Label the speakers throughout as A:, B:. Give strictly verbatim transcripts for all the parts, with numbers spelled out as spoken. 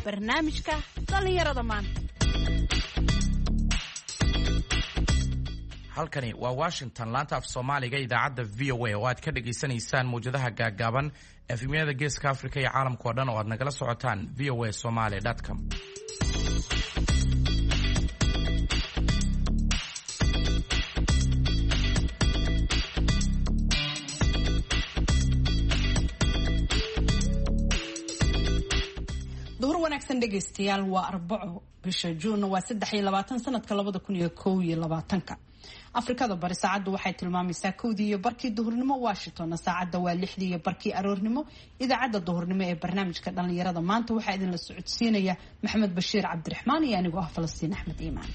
A: barnaamijka dhalinyarada maanta.
B: halkani waa Washington, laanta af Soomaaliga idaacadda V O A oo aad ka dhageysanaysaan muujadaha gaagaaban efemyada Geeska Afrika iyo caalamka oo dhan oo aad nagala socotaan v o a somali dot com.
A: duhur wanaagsan dhegeystayaal, waa arbaco bisha Juun waa saddex iyo labaatan sanadka labada kun iyo kow iyo labaatanka. Afrikada bari saacadu waxay tilmaamaysaa kowdii iyo barkii duhurnimo, Washington saacada waa lixdii iyo barkii aroornimo. Idaacadda duhurnimo ee barnaamijka dhalinyarada maanta waxaa idin la socodsiinaya Maxamed Bashiir Cabdiraxmaan iyo anigoo ah Falastiin Axmed Iimaan.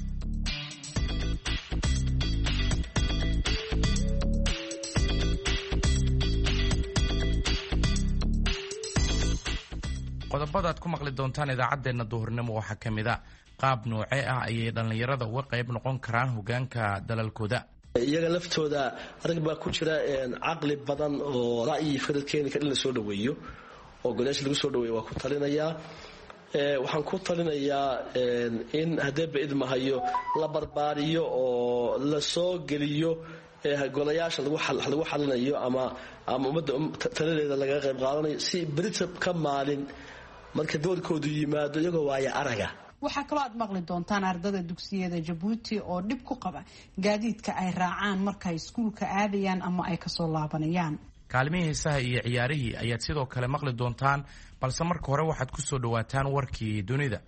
B: qodobada aad ku maqli doontaan idaacadeena duhurnimo waxaa ka mid ah qaab noocee ah ayay dhalinyarada uga qayb noqon karaan hogaanka dalalkooda.
C: iyaga laftooda arag baa ku jira caqli badan oo ra'yi fikrad keeni kara in la soo dhaweeyo oo golayaasha lagu soo dhaweeyo waa ku talinayaa. waxaan ku talinayaa in hadeeba idmahayo la barbaariyo oo la soo geliyo golayaasha lagu xalinayo ama ama ummadda taladeeda laga qayb qaadanayo si berita ka maalin marka doorkoodu yimaado iyagoo waaya araga.
A: waxaa kaloo aad maqli doontaan ardada dugsiyada Jabuuti oo dhib ku qaba gaadiidka ay raacaan marka ay iskuulka aadayaan ama ay kasoo laabanayaan.
B: kaalmihii heesaha iyo ciyaarihii ayaad sidoo kale maqli doontaan, balse marka hore waxaad ku soo dhawaataan warkii dunida.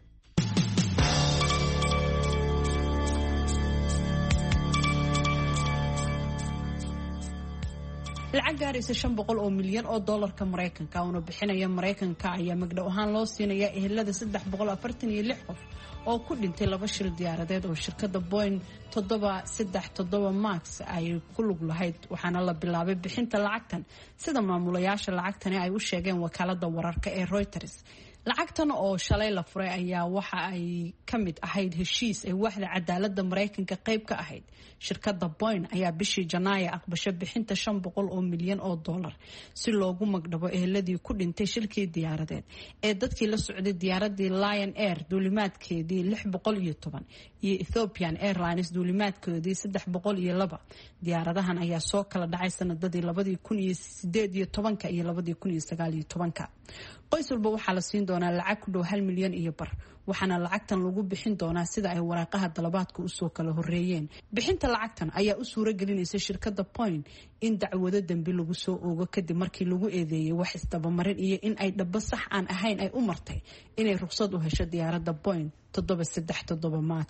A: lacag gaaraysa shan boqol oo milyan oo doolarka Mareykanka una bixinaya Mareykanka ayaa magdhow ahaan loo siinaya ehelada saddex boqol afartan iyo lix qof oo ku dhintay laba shil diyaaradeed oo shirkadda Boeing toddoba saddex toddoba Max ay ku lug lahayd, waxaana la bilaabay bixinta lacagtan sida maamulayaasha lacagtani ay u sheegeen wakaaladda wararka ee Reuters. lacagtan oo shalay la furay ayaa waxa ay ka mid ahayd heshiis ay waaxda cadaaladda Mareykanka qayb ka ahayd. shirkadda Boeing ayaa bishii Janaayo aqbashay bixinta shan boqol oo milyan oo dollar si loogu magdhabo eheladii ku dhintay shilkii diyaaradeed ee dadkii la socday diyaaradii Lion Air duulimaadkeedii lix boqol iyo toban iyo Ethiopian Airlines duulimaadkoodii saddex boqol iyo laba. diyaaradahan ayaa soo kala dhacay sanadadii labadii kun iyo sideed iyo tobanka iyo labadii kun iyo sagaal iyo tobanka. qoys walba waxaa la siin doonaa lacag ku dhow hal milyan iyo bar, waxaana lacagtan lagu bixin doonaa sida ay waraaqaha dalabaadka usoo kala horeeyeen. bixinta lacagtan ayaa u suura gelinaysa shirkadda Boeing in dacwado dambi lagu soo oogo kadib markii lagu eedeeyay wax isdabamarin iyo in ay dhabo sax aan ahayn ay u martay inay ruqsad u hesho diyaaradda Boeing toddoba saddex toddoba Max.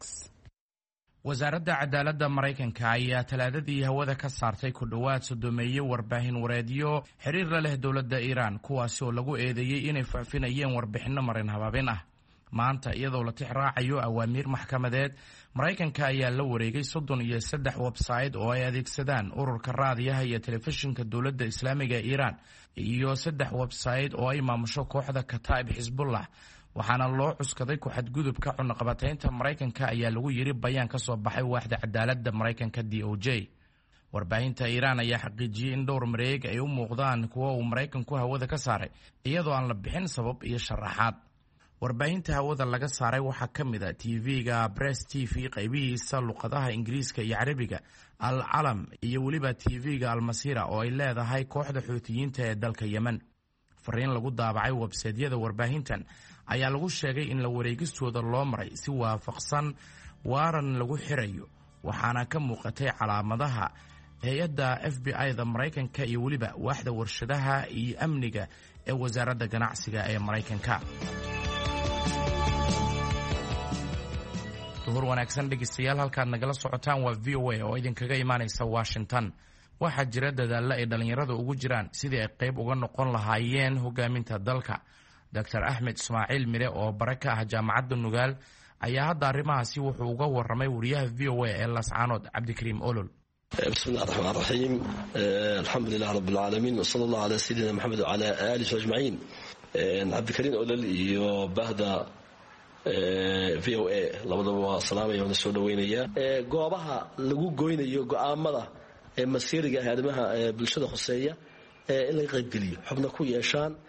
B: wasaaradda cadaaladda Mareykanka ayaa talaadadii hawada ka saartay ku dhowaad sodomeeye warbaahin wareedyo xiriir la leh dowladda Iiraan, kuwaasi oo lagu eedeeyay inay faafinayeen warbixino marin habaabin ah. maanta iyadoo la tix raacayo awaamiir maxkamadeed, Mareykanka ayaa la wareegay soddon iyo saddex website oo ay adeegsadaan ururka raadiyaha iyo telefishinka dowladda Islaamiga ee Iiraan iyo saddex website oo ay maamusho kooxda Kataib Xisbullah, waxaana loo cuskaday ku xadgudubka cunaqabataynta Mareykanka ayaa lagu yiri bayaan ka soo baxay waaxda cadaaladda Mareykanka D O J. warbaahinta Iiraan ayaa xaqiijiyay in dhowr mareeg ay u muuqdaan kuwa uu Mareykanku hawada ka saaray iyadoo aan la bixin sabab iyo sharaxaad. warbaahinta hawada laga saaray waxaa ka mid ah T V-ga Press T V qaybihiisa luqadaha Ingiriiska iyo Carabiga, Al Calam iyo weliba T V-ga Al Masira oo ay leedahay kooxda Xuutiyiinta ee dalka Yemen. fariin lagu daabacay websaydyada warbaahintan ayaa lagu sheegay in la wareegistooda loo maray si waafaqsan waaran lagu xirayo, waxaana ka muuqatay calaamadaha hay-adda F B I-da Mareykanka iyo weliba waaxda warshadaha iyo amniga ee wasaaradda ganacsiga ee Mareykanka. duhur wanaagsan dhegeystayaal, halkaad nagala socotaan waa V O A oo idinkaga imaanaysa Washington. waxaa jira dadaalla ay dhalinyarada ugu jiraan sidii ay qayb uga noqon lahaayeen hogaaminta dalka. Doctor Axmed Ismaaciil Mire oo bare ka ah jaamacadda Nugaal ayaa hadda arrimahaasi wuxuu uga warramay wariyaha V O A ee Lascaanood Cabdikariim Olol.
C: bismillahi raxmaani raxiim, alxamdulillahi rabbil caalamiin, wa sallallahu ala sayyidina Muhammad wa ala alihi ajmaciin. Cabdikariim Olol iyo bahda V O A labadaba waa salaamaya oo soo dhaweynaya. goobaha lagu goynayo go'aamada ee masiiriga ah arrimaha bulshada khuseeya in laga qayb geliyo xubno ku yeeshaan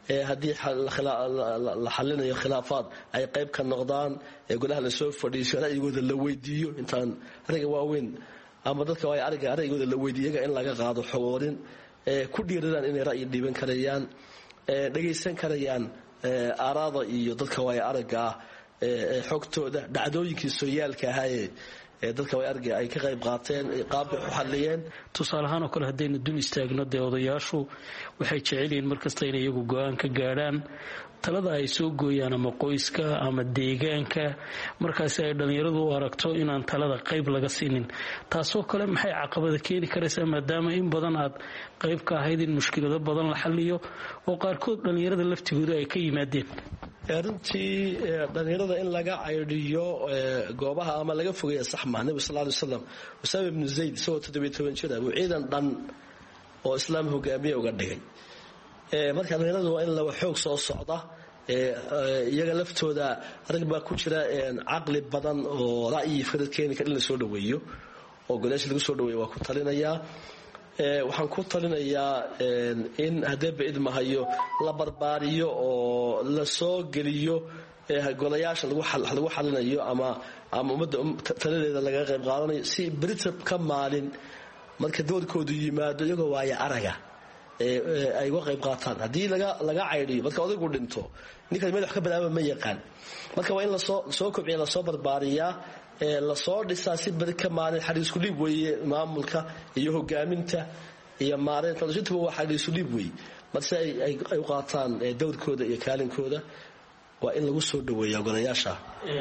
C: haddii la xalinayo khilaafaad ay qayb ka noqdaan golaha lasoo fadhiiso ra'yigooda la weydiiyo intaan ragga waaweyn ama dadka waay ariga ra'yigooda la weydiiyo iyaga in laga qaado xogoorin ku dhiiradaan inay ra'yi dhiiban karayaan dhagaysan karayaan aaraada iyo dadka waay aragga ah xogtooda dhacdooyinkii sooyaalka ahaayee dadka way arga ay ka qayb qaateen qaabay u xaliyeen
D: tusaale ahaan oo kale haddaynu dul istaagno dee odayaashu waxay jecel yihiin markasta inay iyagu go-aan ka gaadhaan talada ay soo gooyaan ama qoyska ama deegaanka markaasi ay dhallinyaradu u aragto inaan talada qayb laga siinin taasoo kale maxay caqabada keeni karaysaa maadaama in badan aad qayb ka ahayd in mushkilado badan la xaliyo oo qaarkood dhallinyarada laftigooda ay ka yimaadeen
C: runtii dhallinyarada in laga caydhiyo goobaha ama laga fogeeya sax maa nebi sal ly wasalam usaama ibnu zayd isagoo toddobiyo toban jir ah buu ciidan dhan oo islaam hogaamiye uga dhigay marka dhallinyaradu waa in lawa xoog soo socda iyaga laftooda rag baa ku jira caqli badan oo ra'yi fikrad keeni kara in la soo dhaweeyo oo golaasha lagu soo dhaweeyo waa ku talinayaa waxaan ku talinayaa in haddee baidmahayo la barbaariyo oo la soo geliyo golayaasha lagu xalinayo ama ama ummadda taladeeda laga qayb qaadanayo si berita ka maalin marka doorkoodu yimaado iyagoo waaya araga ay uga qayb qaataan haddii laga caydhiyo marka odaygu dhinto ninkan meel wax ka bilaaba ma yaqaan marka waa in lasoo kobciya lasoo barbaariyaa lasoo dhisaa si beri ka maalin xariisku dhiib weeye maamulka iyo hogaaminta iyo maareynta intuba waa xariisku dhiib weeye marse ay u qaataan dowrkooda iyo kaalinkooda waa in lagu soo dhaweeya golayaasha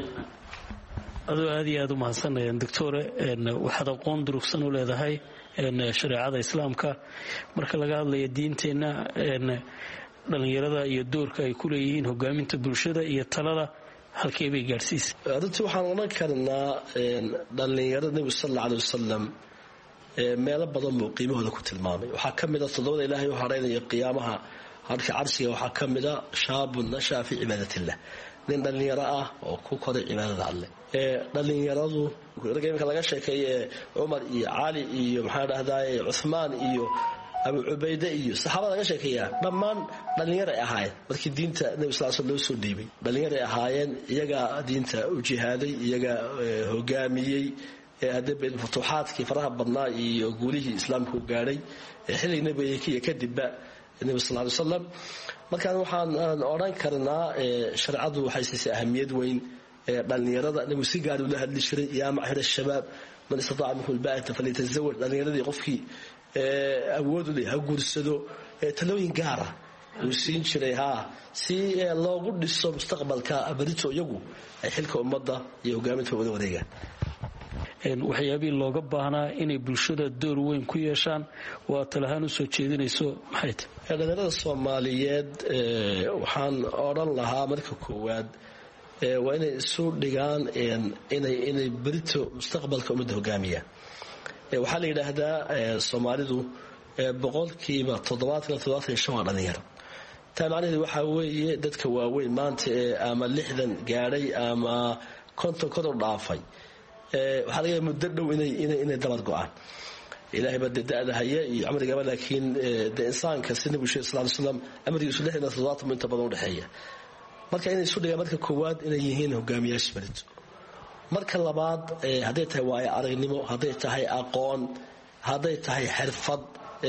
D: adoo aad iyo aad u mahadsanayaan doctore waxaad aqoon durugsan u leedahay shareecada islaamka marka laga hadlayo diinteenna dhallinyarada iyo doorka ay ku leeyihiin hogaaminta bulshada iyo talada halkee bay gaadhsiisa
C: runtii waxaan odhan karnaa dhallinyarada nebigu sal alla alay wasalam meelo badan buu qiimahooda ku tilmaamay waxaa ka mid a toddobada ilaahay u haraynayo qiyaamaha harka carshiga waxaa ka mid a shaabun nashaa fii cibaadatillah nin dhallinyaro ah oo ku koray cibaadada alleh dhallinyaradu ragga iminka laga sheekeeye cumar iyo cali iyo maxaa dhahdaye cuhmaan iyo abu cubayde iyo saxaabada laga sheekeeyaa dhammaan dhallinyar ay ahaayeen markii diinta nebi sal sl loo soo dhiibay dhallinyar ay ahaayeen iyagaa diinta u jihaaday iyagaa hogaamiyey haddee futuuxaadkii faraha badnaa iyo guulihii islaamku gaadhay xilligii nebiga kadibba nebi sal ly wasalam markaan waxaan odhan karnaa shareecadu waxay siisay ahamiyad weyn dhallinyarada nebigu si gaar ula hadli jiray yaa macshar shabaab man istataaca minkum lbaa'ata falyatazawaj dhallinyaradii qofkii awood u leh ha guursado talooyin gaara uu siin jiray haa si loogu dhiso mustaqbalka barito iyagu ay xilka ummadda iyo hogaaminta wada wareegaan
D: waxyaabihii looga baahnaa inay bulshada door weyn ku yeeshaan waa talahaan u soo jeedinayso maxay tahay
C: dhallinyarada soomaaliyeed waxaan odhan lahaa marka koowaad waa inay isu dhigaan inay berito mustaqbalka ummadda hogaamiyaan waxaa la yidhaahdaa soomaalidu boqolkiiba toddobaatan toddobaatan iyo shan waa dhallinyaro taa macnaheedu waxaa weeye dadka waaweyn maanta ee ama lixdan gaadhay ama konton kor u dhaafay waxaa laga yaaba muddo dhow inay dabad go-aan ilaahay baa da-da haya iyo camrigaba laakiin de insaanka si nabigu sheegay sal ly slam amrigiisu lixdan toddobaatan inta badan udhexeeya marka inay isu dhigaan marka koowaad inay yihiin hogaamiyaasha berito marka labaad hadday tahay waayo aragnimo hadday tahay aqoon hadday tahay xirfad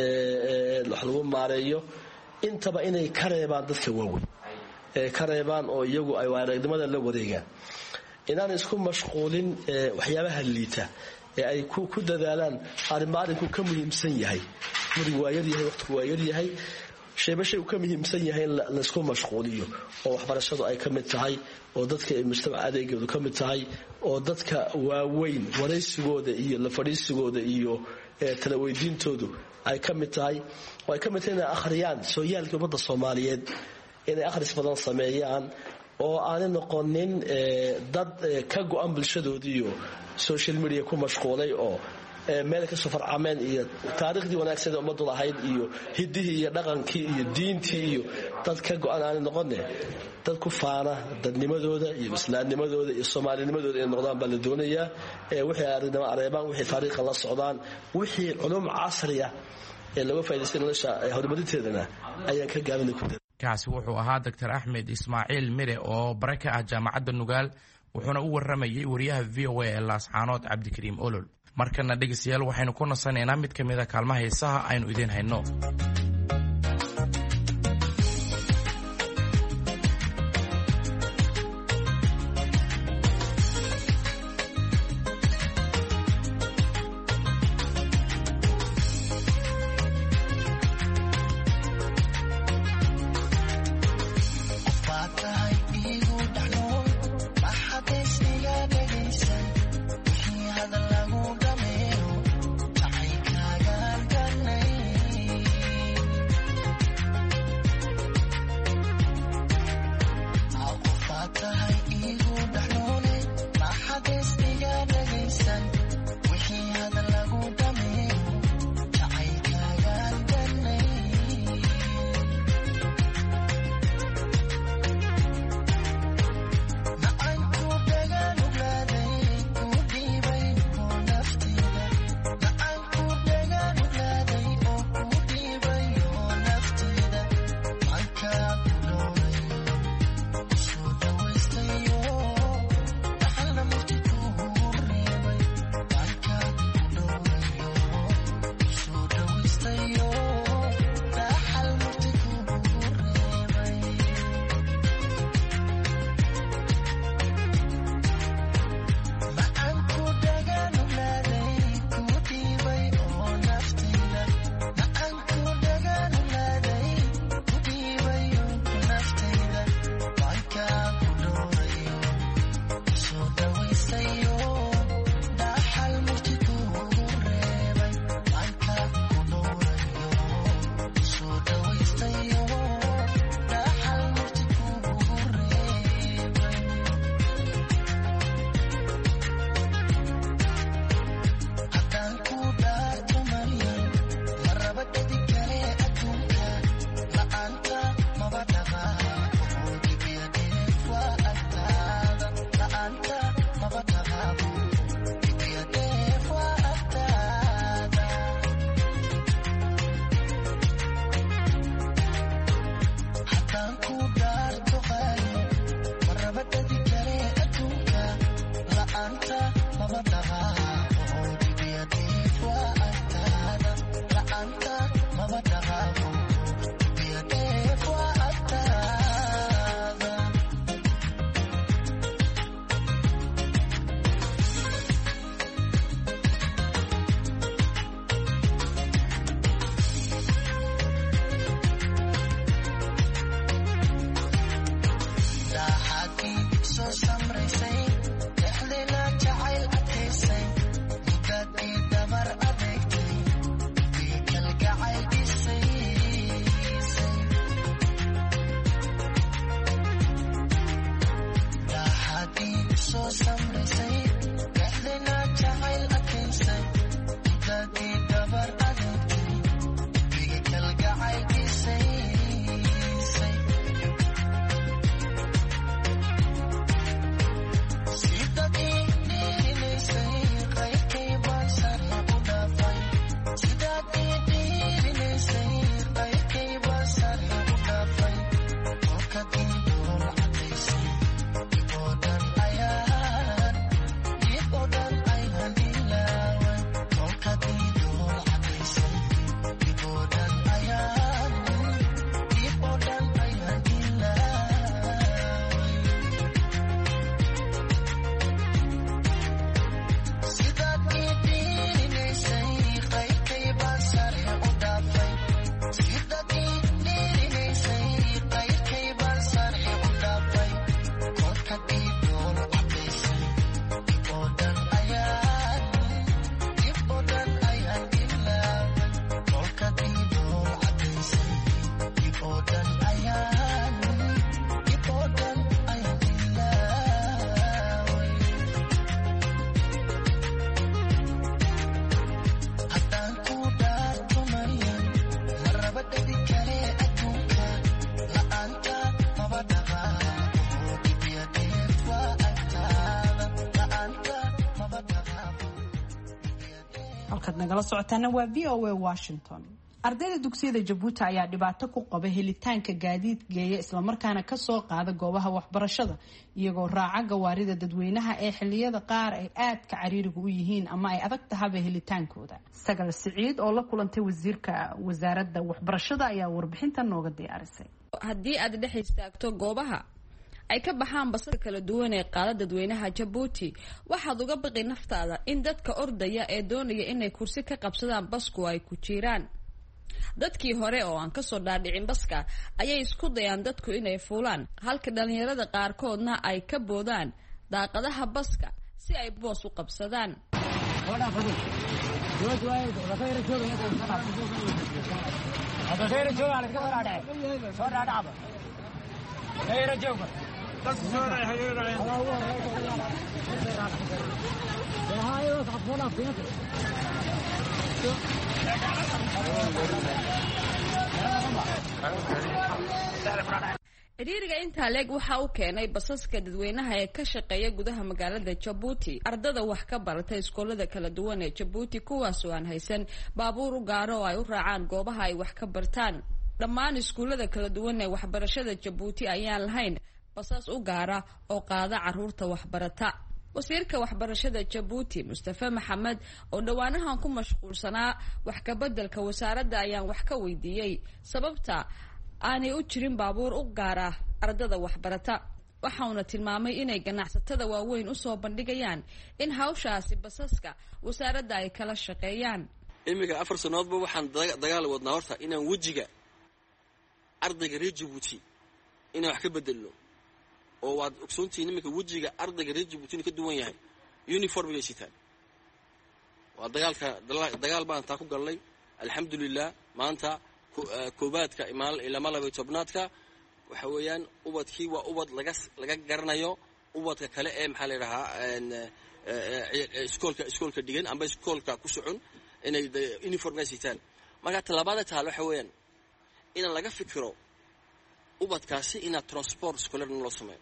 C: wax lagu maareeyo intaba inay ka reebaan dadka waaweyn ka reebaan oo iyagu ay waayo aragnimada la wareegaan inaan isku mashquulin waxyaabaha liita ee ay ku dadaalaan arrinba arrinku ka muhiimsan yahay murigu waa yaryahay waqtigu waa yaryahay shayba shay uu ka muhiimsan yahay in laysku mashquuliyo oo waxbarashadu ay ka mid tahay oo dadka mujtamaca adeegoodu ka mid tahay oo dadka waaweyn waraysigooda iyo la fadhiisigooda iyo tala weydiintoodu ay ka mid tahay oo ay ka mid tahay inay akhriyaan sooyaalkii ummadda soomaaliyeed inay akhris badan sameeyaan oo aanay noqonin dad ka go-an bulshadoodiiyo social media ku mashquulay oo meel kasoo farcameen iyo taariikhdii wanaagsan ee ummaddu lahayd iyo hiddihii iyo dhaqankii iyo diintii iyo dad ka go-an aanay noqone dad ku faana dadnimadooda iyo islaamnimadooda iyo soomaalinimadooda inay noqdaan baa la doonayaa wixii aragnimo areebaan wixii taariikha la socdaan wixii culum casriya ee laga faa'idaystay nolosha horumarinteedana ayaan ka gaabina ku
B: kaasi wuxuu ahaa doctor axmed ismaaciil mire oo bare ka ah jaamacadda nugaal wuxuuna u waramayay wariyaha v o a ee laascaanood cabdikariim olol. markana dhegeystayaal waxaynu ku nasanaynaa mid ka mid a kaalmaha heesaha aynu idiin hayno.
A: halkaad nagala socotaana waa v o a Washington. ardayda dugsiyada Jabuuti ayaa dhibaato ku qaba helitaanka gaadiid geeya isla markaana ka soo qaada goobaha waxbarashada iyagoo raaca gawaarida dadweynaha ee xilliyada qaar ay aad ka cariiriga u yihiin ama ay adag tahay helitaankooda. Sagal Siciid oo la kulantay wasiirka wasaaradda waxbarashada ayaa warbixintan nooga diyaarisay.
E: Haddii aad dhex istaagto goobaha ay ka baxaan basaska kala duwan ee qaada dadweynaha Jabuuti waxaad uga baqi naftaada in dadka ordaya ee doonaya inay kursi ka qabsadaan basku ay ku jiraan. dadkii hore oo aan ka soo dhaadhicin baska ayay isku dayaan dadku inay fuulaan halka dhalinyarada qaarkoodna ay ka boodaan daaqadaha baska si ay boos u qabsadaan. Ciriiriga intaa leeg waxa uu keenay basaska dadweynaha ee ka shaqeeya gudaha magaalada Jabuuti. Ardada wax ka barata iskoolada kala duwan ee Jabuuti kuwaas oo aan haysan baabuur u gaar oo ay u raacaan goobaha ay wax ka bartaan. Dhammaan iskuulada kala duwan ee waxbarashada Jabuuti ayaan lahayn basas u gaara oo qaada caruurta waxbarata. wasiirka waxbarashada Jabuuti Mustafa Maxamed oo dhawaanahan ku mashquulsanaa wax ka bedelka wasaaradda ayaan wax ka weydiiyay sababta aanay u jirin baabuur u gaar ah ardada waxbarata. waxaana tilmaamay inay ganacsatada waaweyn u soo bandhigayaan in hawshaasi basaska wasaaradda ay kala shaqeeyaan.
F: imiga afar sanadoodba waxaan dagaal wadnaa horta inaan wajiga ardayga reer Jabuuti inaan wax ka bedelno oo waad ogsoontiin iminka wajiga ardayga reer Jabuuti ka duwan yahay uniformga sitaan. waa dagaalka dagaal baan taa ku galnay alxamdulillah. maanta koobaadka imaal ilaa laba tobnaadka waxa weeyaan ubadkii waa ubad laga laga garanayo ubadka kale ee maxaa la yiraahdaa iskoolka iskoolka dhigan amba iskoolka ku socon inay uniformga sitaan. marka talabaad taa waxa weeyaan in laga fikiro ubadkaasi ina transport scholar loo sameeyo.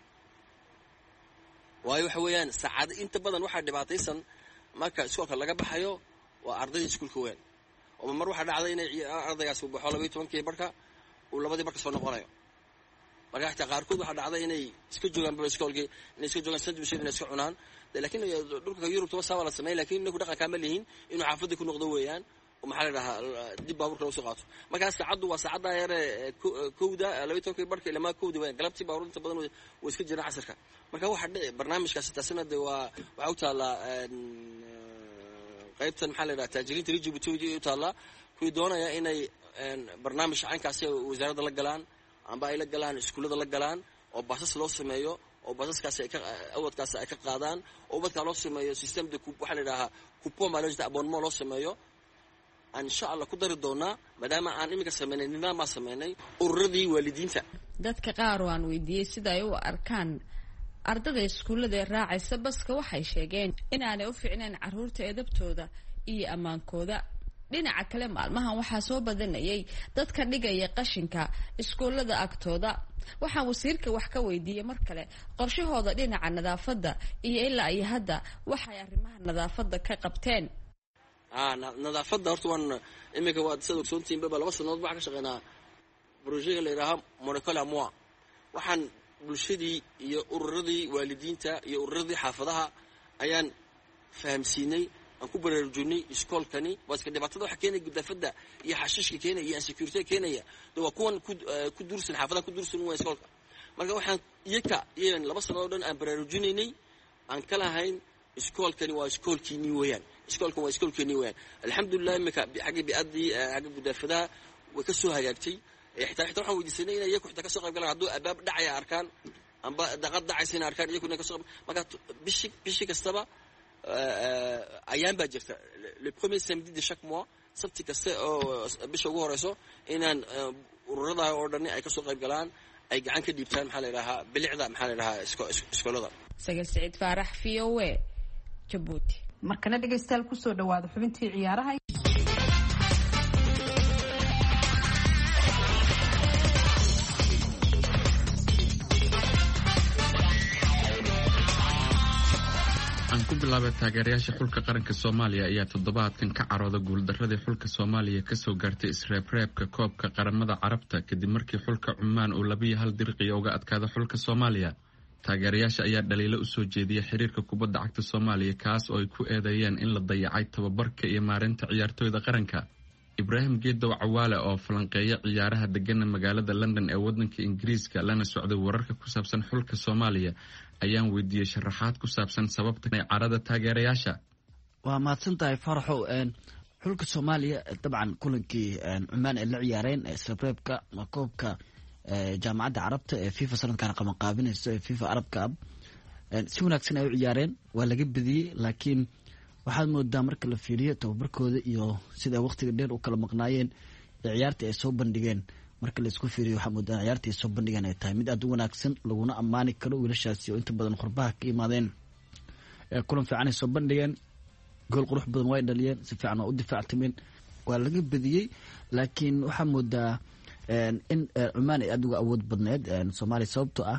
F: waayo waxa weeyaan saacad inta badan waxa dhibaataysan marka iskoolka laga baxayo waa ardayda iskoolka weyn oo mar waxa dhacday inay ardaygaas u baxo laba iyo toban barka uu labadii barka soo noqonayo. marka xitaa qaarkood waxa dhacday inay iska joogaan iskoolkii inay iska joogaan saddex bishan inay iska cunaan laakiin dhulka Yurub toba sawa la sameeyay laakiin inuu dhaqan ka malihin inuu xaafadda ku noqdo weeyaan oo maxaa la dhahaa dib baabuurka loo soo qaato. marka saacadu waa saacada yar kowda laba iyo toban barka ilaa kowda weeyaan galabtii baabuurta badan way iska jiraan casarka. marka waxa barnaamijkaasi taasina waa waxa u taala qaybtan maxaa la yiraahdaa taajiriinta Jabuuti u taala kuwii doonaya inay barnaamij caankaasi wasaaradda la galaan amba ay la galaan iskuulada la galaan oo basas loo sameeyo oo basaskaasi ay ka awadkaasi ay ka qaadaan oo ubadka loo sameeyo system de waxa la yiraahdaa coupon malajda abonnement loo sameeyo. insha Allah ku dari doonaa maadaama aan imika sameynay nidaam ma sameynay ururadii waalidiinta.
E: dadka qaar oo aan weydiiyay sida ay u arkaan ardada iskuulada raacaysa baska waxay sheegeen inaanay u fiicnaan caruurta edabtooda iyo amaankooda. dhinaca kale maalmahan waxaa soo badanayay dadka dhigaya qashinka iskuulada agtooda. waxaan wasiirka wax ka weydiiyay mar kale qorshahooda dhinaca nadaafadda iyo ilaa ay hadda waxay arrimaha nadaafadda ka qabteen.
F: ah nadaafadda horta waan imika waa sidoo ogsoontiin baba laba sanadood baa ka shaqeynaa project la yiraahdo Monacola Moi. waxaan bulshadii iyo ururadii waalidiinta iyo ururadii xaafadaha ayaan fahamsiinay aan ku baraarujinay iskoolkani waa iska dhibaatada waxa keenay gudaafada iyo xashiishka keenay iyo insecurity keenaya waa kuwan ku dursan xaafadaha ku dursan waa iskoolka. marka waxaan iyaka iyo laba sanadood dhan aan baraarujinaynay aan kala hayn iskoolkani waa iskoolkiini weeyaan iskoolkan waa iskoolkiini weeyaan. alxamdulillah imika xagga bi'adii xagga gudaafada way ka soo hagaagtay. xitaa xitaa waxaan weydiisanay inay iyaku xitaa ka soo qayb galaan hadduu abaab dhacaya arkaan amba daqad dhacaysa arkaan iyaku inay ka soo marka bishi bishi kastaba ayaan baa jirta le premier samedi de chaque mois sabti kasta oo bisha ugu horeyso inaan ururada oo dhan ay ka soo qayb galaan ay gacan ka dhiibtaan maxaa la yiraahdaa bilicda maxaa la yiraahdaa iskoolada.
E: Sagal Siciid Faarax V O A Jabuuti.
A: markana dhageystayaal ku soo dhawaada xubintii ciyaaraha.
G: aan ku bilaabay taageerayaasha xulka qaranka Soomaaliya ayaa toddobaadkan ka carooda guuldaradii xulka Soomaaliya ka soo gaartay isreebreebka koobka qaramada Carabta kadib markii xulka Cumaan uu laba iyo hal dirqi uga adkaado xulka Soomaaliya. Taageerayaasha ayaa dhaliilo u soo jeediyay xiriirka kubadda cagta Soomaaliya kaas oo ay ku eedeeyeen in la dayacay tababarka iyo maareynta ciyaartoyda qaranka. Ibrahim Geedow Cawaale oo falanqeeya ciyaaraha degan magaalada London ee wadanka Ingiriiska lana socday wararka ku saabsan xulka Soomaaliya ayaan weydiiyay sharaxaad ku saabsan sababta ay carada taageerayaasha.
H: waa mahadsantahay Faraxo. xulka Soomaaliya dabcan kulankii Cumaan ee la ciyaareen isreebreebka koobka jaamacadda Carabta ee FIFA sanadkan qaban qaabinayso ee FIFA Arab Cup si wanaagsan ay u ciyaareen waa laga badiyay laakiin waxaad moodaa marka la fiiriyo tababarkooda iyo sida waqtiga dheer u kala maqnaayeen ciyaartii ay soo bandhigeen marka la isku fiiriyo waxa moodaa ciyaartii ay soo bandhigeen ay tahay mid aad u wanaagsan laguna ammaani karo wiilashaasi oo inta badan qurbaha ka yimaadeen kulan fiican ay soo bandhigeen gool qurux badan way dhaliyeen si fiican oo u difaactameen waa laga badiyay laakiin waxa moodaa in Cumaan ay aad uga awood badneed Soomaaliya sababtoo ah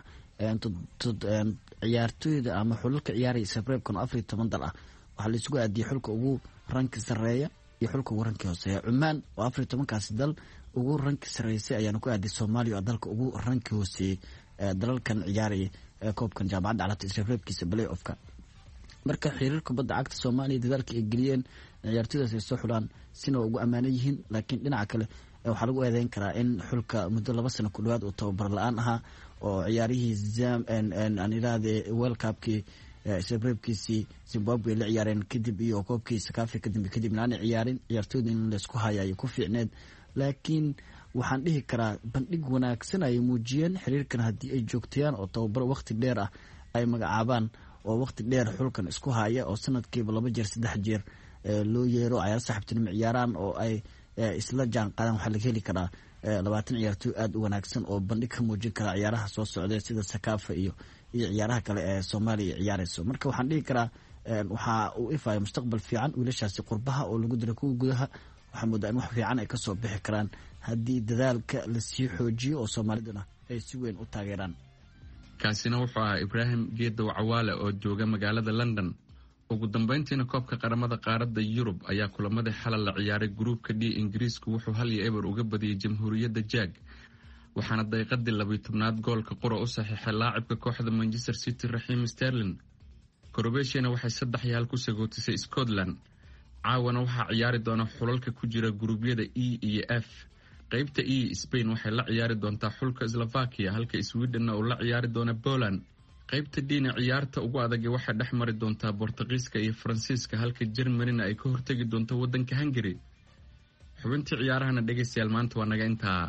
H: ciyaartoyda ama xulalka ciyaaraya isreebreebkan afar iyo toban dal ah waxaa la isugu aadiyay xulka ugu ranki sareeya iyo xulka ugu ranki hooseeya. Cumaan oo afar iyo tobankaasi dal ugu ranki sareysay ayaana ku aadiyay Soomaaliya oo dalka ugu ranki hooseeyay dalalkan ciyaaraya koobkan jaamacadda Carabta isreebreebkiisa play-offka. marka xiriirka kubadda cagta Soomaaliya dadaalka ay geliyeen ciyaartoydaas ay soo xulaan sina ugu amaanan yihiin laakiin dhinaca kale waxaa lagu eedeyn karaa in xulka muddo laba sano ku dhawaad uu tababar la-aan ahaa oo ciyaarihii zam aan iraahday World Cup-kii isreebreebkiisii Zimbabwe la ciyaareen kadib iyo koobkii Sakafi kadib kadib aan ciyaarin ciyaartoyda in la isku hayayo ku fiicneed laakiin waxaan dhihi karaa bandhig wanaagsan ay muujiyeen xiriirkan haddii ay joogtayaan oo tababar waqti dheer ah ay magacaabaan oo waqti dheer xulkan isku haya oo sanadkiiba laba jeer saddex jeer loo yeero ciyaar saaxiibtinimo ciyaaraan oo ay isla jaan qaadaan waxa laga heli karaa labaatan ciyaartoy aad u wanaagsan oo bandhig ka muujin kara ciyaaraha soo socda sida Sakafa iyo iyo ciyaaraha kale ee Soomaaliya ciyaarayso. marka waxaan dhihi karaa waxa uu ifayo mustaqbal fiican wiilashaasi qurbaha oo lagu diray kuwa gudaha waxa moodaa in wax fiican ay ka soo bixi karaan haddii dadaalka la sii xoojiyo oo Soomaaliduna ay si weyn u taageeraan.
G: kaasina wuxuu ahaa Ibrahim Geedow Cawaale oo jooga magaalada London. ugu dambeyntiina koobka qaramada qaaradda Yurub ayaa kulamada xalal la ciyaaray gruupka D Ingiriisku wuxuu hal iyo eber uga badiyay Jamhuuriyadda Jaag waxaana daqiiqadii laba iyo tobnaad goolka qura u saxiixay laacibka kooxda Manchester City Raheem Sterling. Croatia waxay saddex iyo hal ku sagootisay Scotland. caawana waxaa ciyaari doona xulalka ku jira gruubyada E iyo F. qaybta E Spain waxay la ciyaari doontaa xulka Slovakia halka Sweden uu la ciyaari doona Poland. qaybta D-na ciyaarta ugu adag waxay dhex mari doontaa Boortaqiiska iyo Faransiiska halka Germany ay ka hortagi doonto wadanka Hungary. xubintii ciyaarahana dhageystayaal maanta waa naga intaa.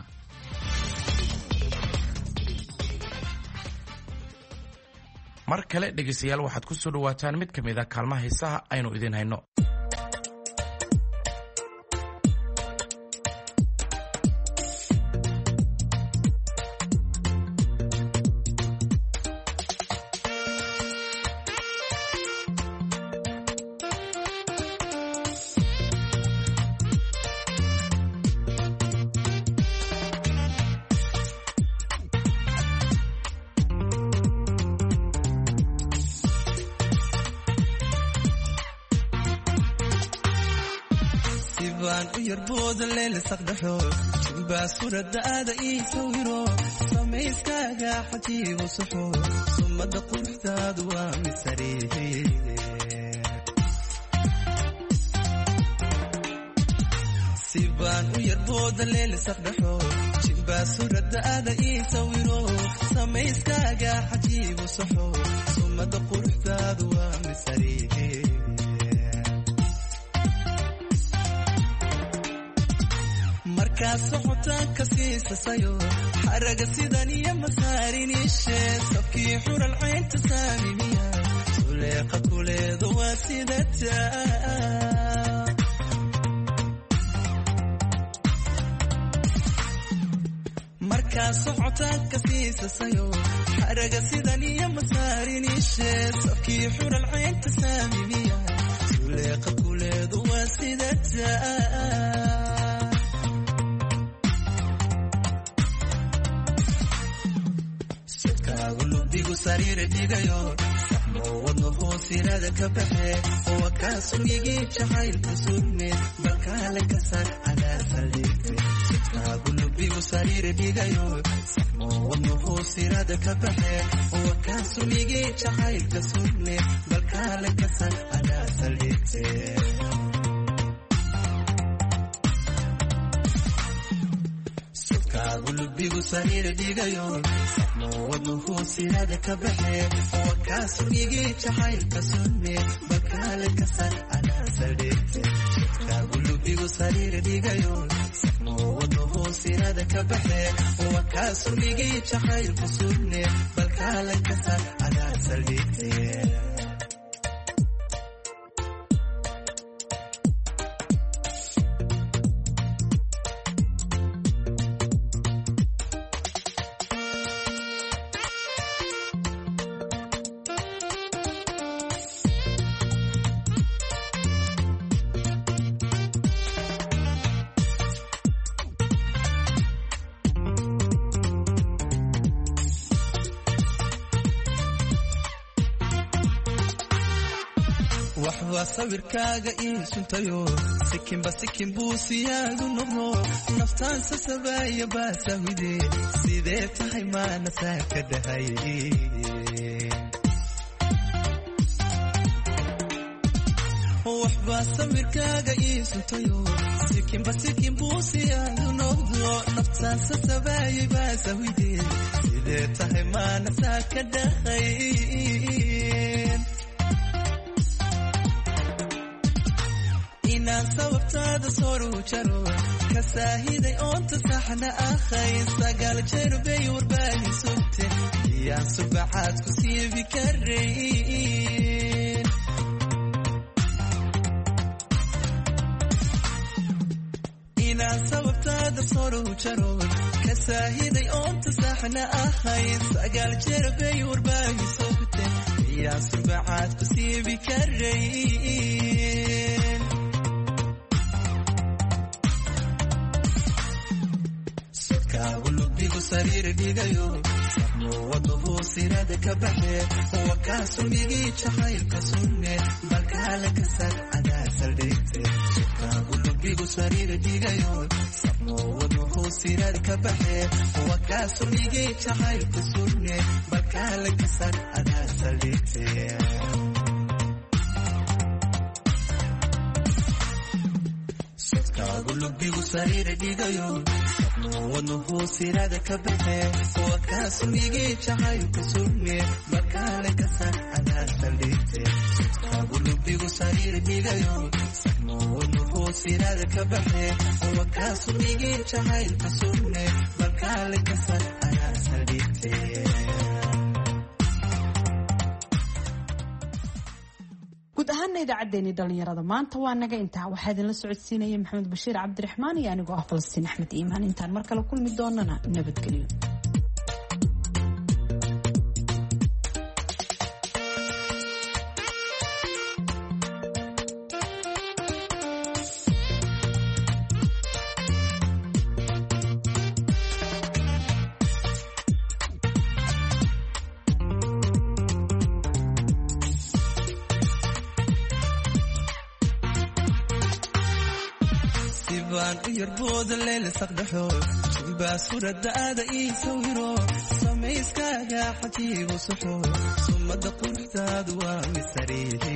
B: mar kale dhageystayaal waxaad ku soo dhawaataan mid ka mid ah kaalmaha heesaha aynu idin hayno.
I: يربود الليل صدحو باسورة هذا يسويرو سميسكا حتي وصحو ثم دقل احتاد ومسريه سيبان ويربود الليل صدحو باسورة هذا يسويرو سميسكا حتي وصحو ثم دقل احتاد ومسريه markaas socotaan ka siisasayo xaraga sidan iyo masaarinishe sabkii xural caynta saamimiya suleeqa kuleedu waa sidata markaas socotaan ka siisasayo xaraga sidan iyo masaarinishe sabkii xural caynta saamimiya suleeqa kuleedu waa sidata digu sariir digayo wadno hoosirada ka baxe oo ka sugigii jacaylka sulme balkaale ka saar adaa saldhigte gulubigu sariire dhigayo wadno hoosirada ka baxe oo ka sugigii jacaylka sulme balkaale ka saar adaa saldhigte gulubigu sariire dhigayo wadno hoosirada ka baxe oo ka sugigii jacaylka sulme balkaale ka saar adaa saldhigte gulubigu sariire dhigayo wadno hoosirada ka baxe oo ka sugigii jacaylka sulme balkaale ka saar adaa saldhigte waxba sawirkaaga ii suntayo sikinba sikin buu siyaadu noqdo naftaan sasabaya baasahide sidee tahay maana saa ka dhahay waxba sawirkaaga ii suntayo sikinba sikin buu siyaadu noqdo naftaan sasabaya baasahide sidee tahay maana saa ka dhahay sababtaada sooru jaro ka saahiday oonta saxna ahay sagaal jeer bay warbaahi sugte iyaan subaxaad ku siibi karayn inaan sababtaada sooru jaro ka saahiday oonta saxna ahay sagaal jeer bay warbaahi sugte iyaan subaxaad ku siibi karayn gulubigu sariire dhigayo wadno hoosirada ka baxe oo ka sugigii jacaylka sulme balkaale ka saar adaa saldhigte gulubigu sariire dhigayo wadno hoosirada ka baxe oo ka sugigii jacaylka sulme balkaale ka saar adaa saldhigte gulubigu sariire dhigayo wadno hoosirada ka baxe oo ka sugigii jacaylka sulme balkaale ka saar adaa saldhigte gulubigu sariire dhigayo wadno hoosirada ka baxe oo ka sugigii jacaylka sulme balkaale ka saar adaa saldhigte
A: guud ahaana idaacaddeenii dhallinyarada maanta waa naga intaa waxaa idinla socodsiinaya maxamed bashiir cabdiraxmaan iyo anigoo ah falastiin axmed iimaan intaan mar kale kulmi doonana nabadgelyo
I: yarbooda leyle saqdhaxo jilbaas furadaada ii sawiro samayskaaga xajiibu suxo sumada quruxdaadu waa misariihi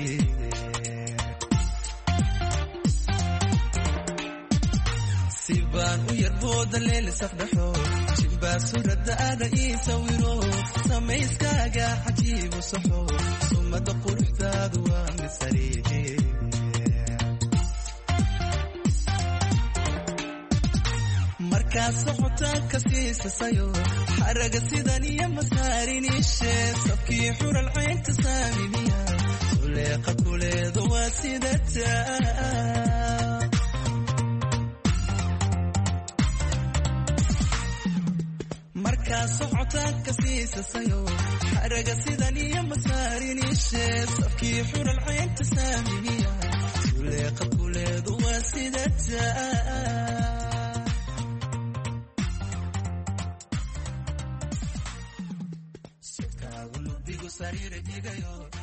I: sibaan u yarbooda leyle saqdhaxo jilbaas furadaada ii sawiro samayskaaga xajiibu suxo sumada quruxdaadu waa misariihi markaad socotaan ka siisasayo xaraga sidan iyo masaarinishe sabkii xural caynta saamimiya suleeqa kuleedu waa sidataa markaad socotaan ka siisasayo xaraga sidan iyo masaarinishe sabkii xural caynta saamimiya suleeqa kuleedu waa sidataa sariire dhigayo